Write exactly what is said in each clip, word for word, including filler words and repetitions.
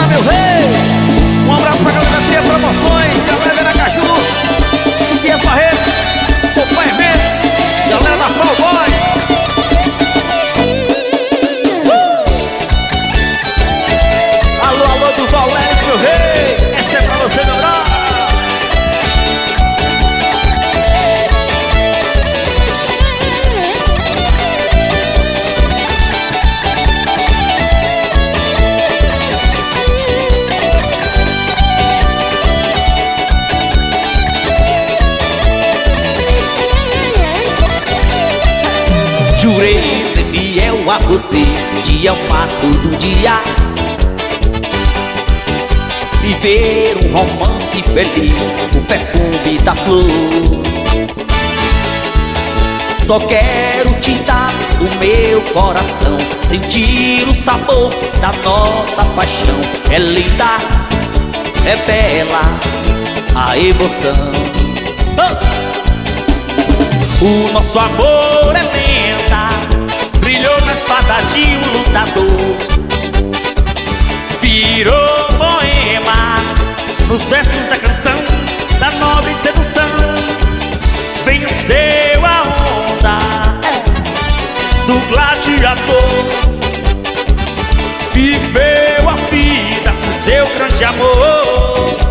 meu rei. Um abraço pra galera da Tria Promoções, galera da Aracaju, Fias Barreto, Opa Eventos, galera da Fall Boys. uh! Alô, alô do Valés, meu rei. Essa é pra você, meu brother. Jurei ser fiel a você, te amar todo dia, viver um romance feliz, o perfume da flor. Só quero te dar o meu coração, sentir o sabor da nossa paixão. É linda, é bela a emoção. Oh! O nosso amor é lenda, brilhou na espada de um lutador, virou poema nos versos da canção da nobre sedução. Venceu a onda do gladiador, viveu a vida com seu grande amor.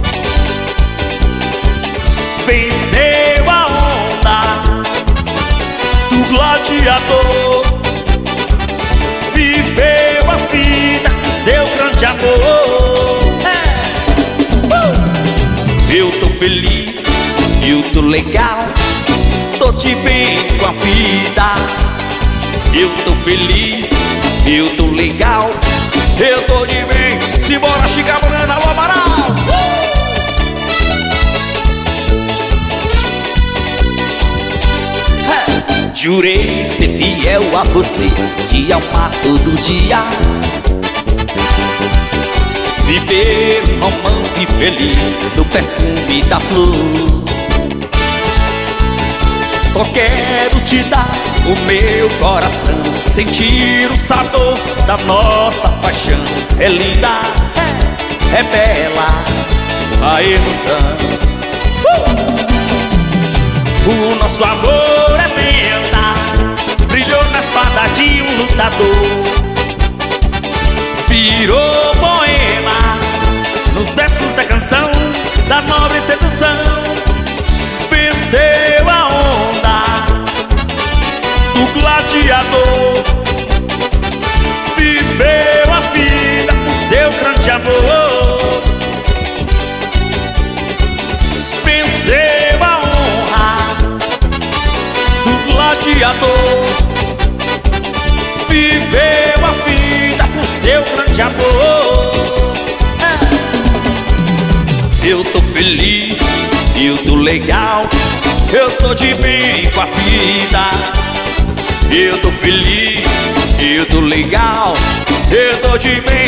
Venceu a onda do gladiador, viveu a vida com seu grande amor. É. uh! Eu tô feliz, eu tô legal, tô de bem com a vida. Eu tô feliz, eu tô legal, eu tô de bem. Simbora, Chica Morena, alô Amaral. uh! Jurei ser fiel a você, te amar todo dia, viver um romance feliz no perfume da flor. Só quero te dar o meu coração, sentir o sabor da nossa paixão. É linda, é, é bela a emoção. uh! O nosso amor é lenda, brilhou na espada de um lutador, virou poema nos versos da canção da nobre sedução. Venceu a onda do gladiador, viveu a vida com seu grande amor. Venceu a gladiador, viveu a vida por seu grande amor. é. Eu tô feliz, eu tô legal, eu tô de bem com a vida. Eu tô feliz, eu tô legal, eu tô de bem.